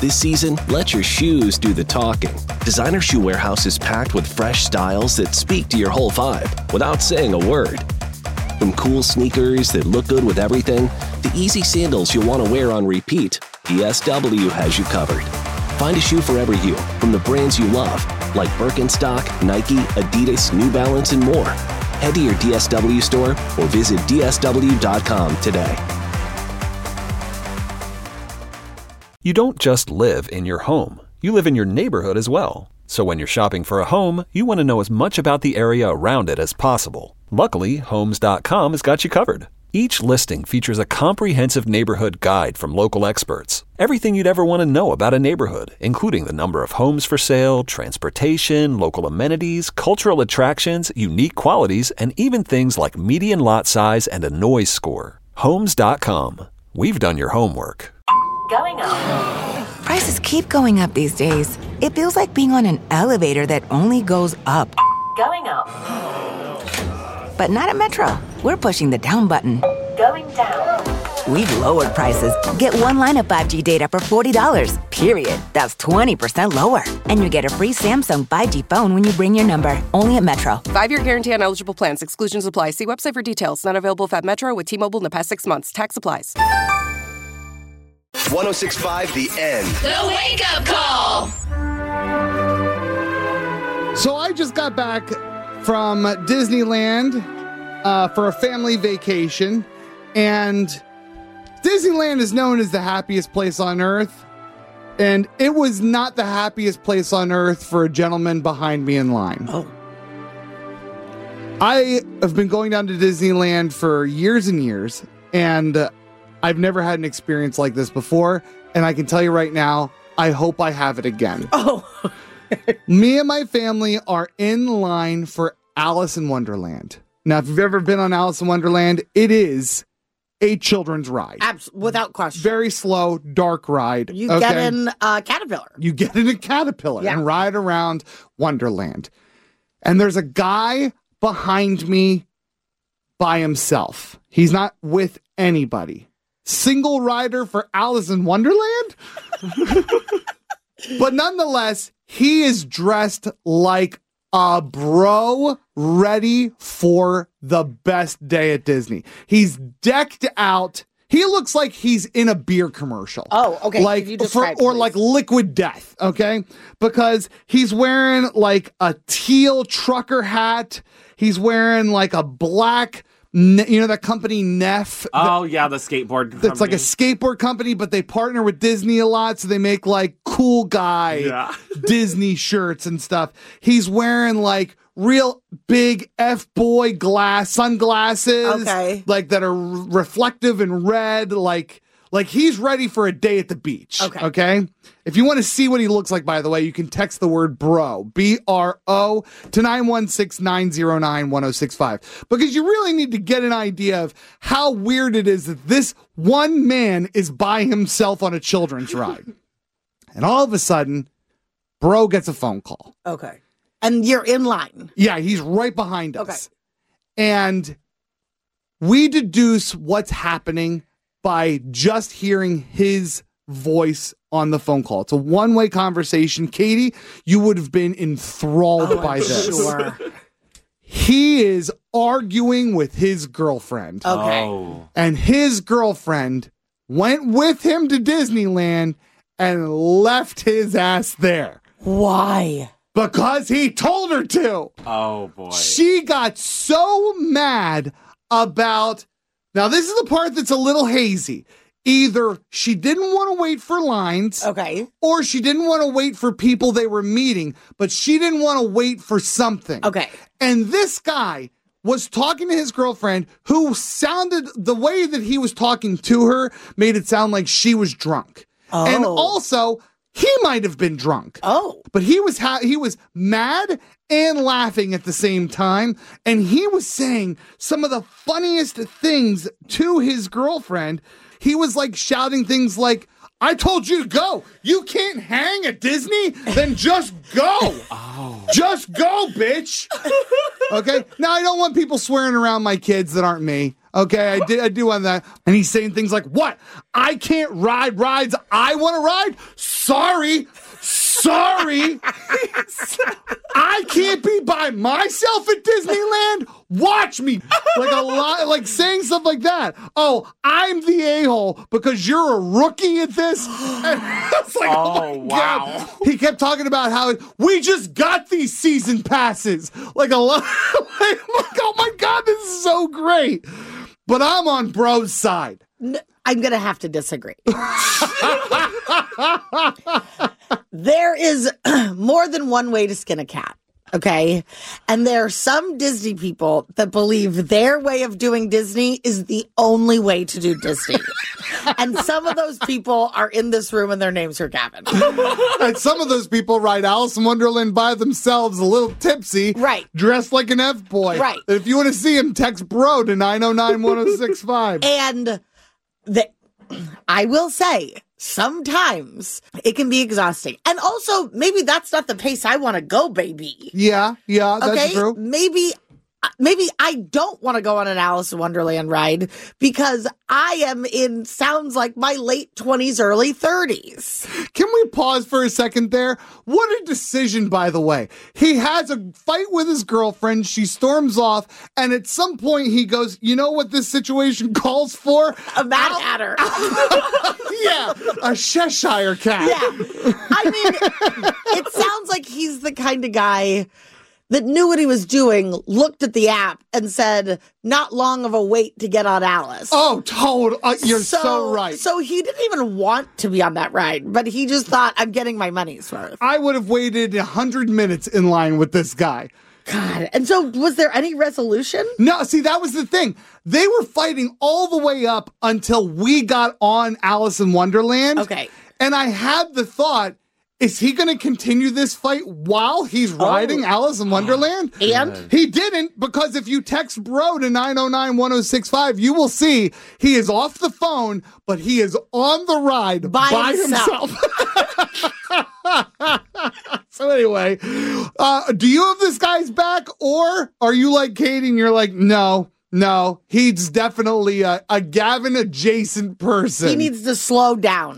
This season, let your shoes do the talking. Designer Shoe Warehouse is packed with fresh styles that speak to your whole vibe without saying a word. From cool sneakers that look good with everything, to easy sandals you'll want to wear on repeat, DSW has you covered. Find a shoe for every you, from the brands you love, like Birkenstock, Nike, Adidas, New Balance, and more. Head to your DSW store or visit DSW.com today. You don't just live in your home. You live in your neighborhood as well. So when you're shopping for a home, you want to know as much about the area around it as possible. Luckily, Homes.com has got you covered. Each listing features a comprehensive neighborhood guide from local experts. Everything you'd ever want to know about a neighborhood, including the number of homes for sale, transportation, local amenities, cultural attractions, unique qualities, and even things like median lot size and a noise score. Homes.com. We've done your homework. Going up. Prices keep going up these days. It feels like being on an elevator that only goes up. Going up. But not at Metro. We're pushing the down button. Going down. We've lowered prices. Get one line of 5G data for $40, period. That's 20% lower. And you get a free Samsung 5G phone when you bring your number. Only at Metro. 5-year guarantee on eligible plans. Exclusions apply. See website for details. Not available if at Metro with T-Mobile in the past 6 months. Tax applies. 106.5 The End. The Wake Up Call. So I just got back from Disneyland for a family vacation, and Disneyland is known as the happiest place on earth, and it was not the happiest place on earth for a gentleman behind me in line. Oh. I have been going down to Disneyland for years and years, and I've never had an experience like this before, and I can tell you right now, I hope I have it again. Oh. Me and my family are in line for Alice in Wonderland. Now, if you've ever been on Alice in Wonderland, it is a children's ride. Without question. Very slow, dark ride. You get in a caterpillar. You get in a caterpillar and ride around Wonderland. And there's a guy behind me by himself. He's not with anybody. Single rider for Alice in Wonderland? But nonetheless, he is dressed like a bro ready for the best day at Disney. He's decked out. He looks like he's in a beer commercial. Oh, okay. Like like Liquid Death, okay? Because he's wearing like a teal trucker hat. He's wearing like a black, that company Neff. Oh, yeah, the skateboard company. It's like a skateboard company, but they partner with Disney a lot, so they make like cool guy Disney shirts and stuff. He's wearing like real big F-boy sunglasses, like that are reflective and red, like he's ready for a day at the beach. Okay. If you want to see what he looks like, by the way, you can text the word bro, B-R-O, to 916-909-1065. Because you really need to get an idea of how weird it is that this one man is by himself on a children's ride. And all of a sudden, bro gets a phone call. Okay. And you're in line. Yeah, he's right behind us. And we deduce what's happening by just hearing his voice on the phone call. It's a one-way conversation. Katie, you would have been enthralled by this. Sure. He is arguing with his girlfriend. Okay. Oh. And his girlfriend went with him to Disneyland and left his ass there. Why? Because he told her to. Oh, boy. She got so mad about... Now, this is the part that's a little hazy. Either she didn't want to wait for lines, or she didn't want to wait for people they were meeting, but she didn't want to wait for something. Okay. And this guy was talking to his girlfriend, who sounded, the way that he was talking to her made it sound like she was drunk. Oh. And also, he might have been drunk. Oh. But he was mad and laughing at the same time. And he was saying some of the funniest things to his girlfriend. He was like shouting things like, I told you to go. You can't hang at Disney? Then just go. Oh. Just go, bitch. Okay? Now, I don't want people swearing around my kids that aren't me. Okay? I do want that. And he's saying things like, what? I can't ride rides I want to ride? Sorry. I can't be by myself at Disneyland. Watch me. Like saying stuff like that. Oh, I'm the a-hole because you're a rookie at this. And it's like, oh my God. He kept talking about how we just got these season passes. Like a lot. Like, oh my God, this is so great. But I'm on bro's side. I'm going to have to disagree. There is more than one way to skin a cat, okay? And there are some Disney people that believe their way of doing Disney is the only way to do Disney. And some of those people are in this room and their names are Gavin. And some of those people ride Alice in Wonderland by themselves, a little tipsy, right? Dressed like an F-boy. Right. If you want to see him, text bro to 909-1065. And I will say, sometimes it can be exhausting. And also, maybe that's not the pace I want to go, baby. Yeah, that's true. Maybe I don't want to go on an Alice in Wonderland ride because I am in, sounds like my late 20s, early 30s. Can we pause for a second there? What a decision, by the way. He has a fight with his girlfriend. She storms off. And at some point he goes, you know what this situation calls for? A Mad Hatter. Yeah, a Cheshire cat. Yeah. I mean, it sounds like he's the kind of guy that knew what he was doing, looked at the app, and said, not long of a wait to get on Alice. Oh, total. You're so right. So he didn't even want to be on that ride, but he just thought, I'm getting my money's worth. I would have waited 100 minutes in line with this guy. God. And so was there any resolution? No, see, that was the thing. They were fighting all the way up until we got on Alice in Wonderland. Okay. And I had the thought, is he going to continue this fight while he's riding Alice in Wonderland? And? He didn't, because if you text bro to 909-1065, you will see he is off the phone, but he is on the ride by himself. So anyway, do you have this guy's back, or are you like Katie and you're like, no, he's definitely a Gavin-adjacent person. He needs to slow down.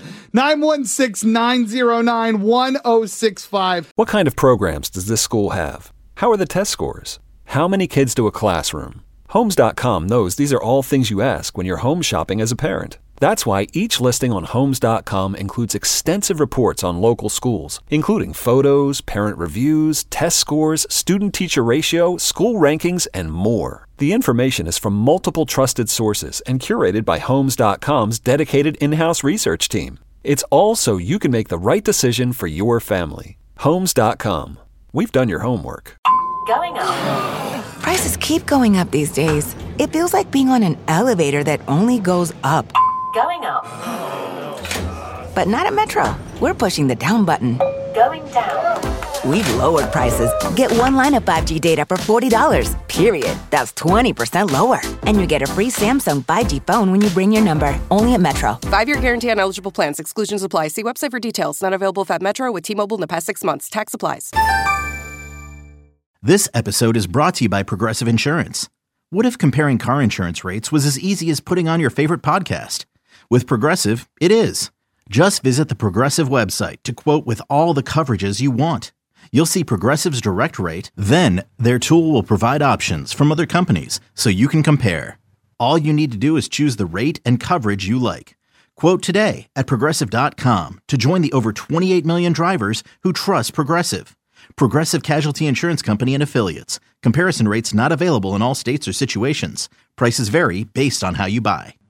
916-909-1065. What kind of programs does this school have? How are the test scores? How many kids do a classroom? Homes.com knows these are all things you ask when you're home shopping as a parent. That's why each listing on Homes.com includes extensive reports on local schools, including photos, parent reviews, test scores, student-teacher ratio, school rankings, and more. The information is from multiple trusted sources and curated by Homes.com's dedicated in-house research team. It's all so you can make the right decision for your family. Homes.com. We've done your homework. Going up. Prices keep going up these days. It feels like being on an elevator that only goes up. Going up. But not at Metro. We're pushing the down button. Going down. We've lowered prices. Get one line of 5G data for $40, period. That's 20% lower. And you get a free Samsung 5G phone when you bring your number. Only at Metro. 5-year guarantee on eligible plans. Exclusions apply. See website for details. Not available if at Metro with T-Mobile in the past 6 months. Tax applies. This episode is brought to you by Progressive Insurance. What if comparing car insurance rates was as easy as putting on your favorite podcast? With Progressive, it is. Just visit the Progressive website to quote with all the coverages you want. You'll see Progressive's direct rate, then their tool will provide options from other companies so you can compare. All you need to do is choose the rate and coverage you like. Quote today at Progressive.com to join the over 28 million drivers who trust Progressive. Progressive Casualty Insurance Company and Affiliates. Comparison rates not available in all states or situations. Prices vary based on how you buy.